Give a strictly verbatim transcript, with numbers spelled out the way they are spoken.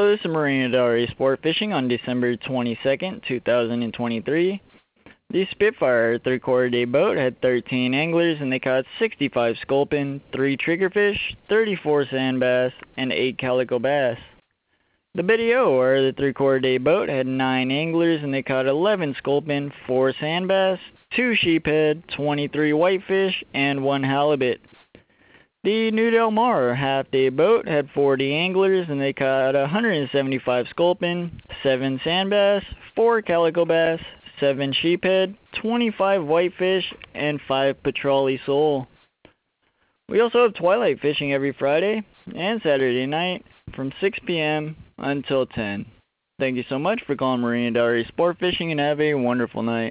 Hello, this is Marina Del Rey Sport Fishing on December twenty-second, two thousand twenty-three. The Spitfire three-quarter day boat had thirteen anglers and they caught sixty-five sculpin, three triggerfish, thirty-four sand bass, and eight calico bass. The Betty O, or the three-quarter day boat, had nine anglers and they caught eleven sculpin, four sand bass, two sheephead, twenty-three whitefish, and one halibut. The New Del Mar half-day boat had forty anglers and they caught one hundred seventy-five sculpin, seven sand bass, four calico bass, seven sheephead, twenty-five whitefish, and five petrale sole. We also have twilight fishing every Friday and Saturday night from six p m until ten. Thank you so much for calling Marina Del Rey Sport Fishing and have a wonderful night.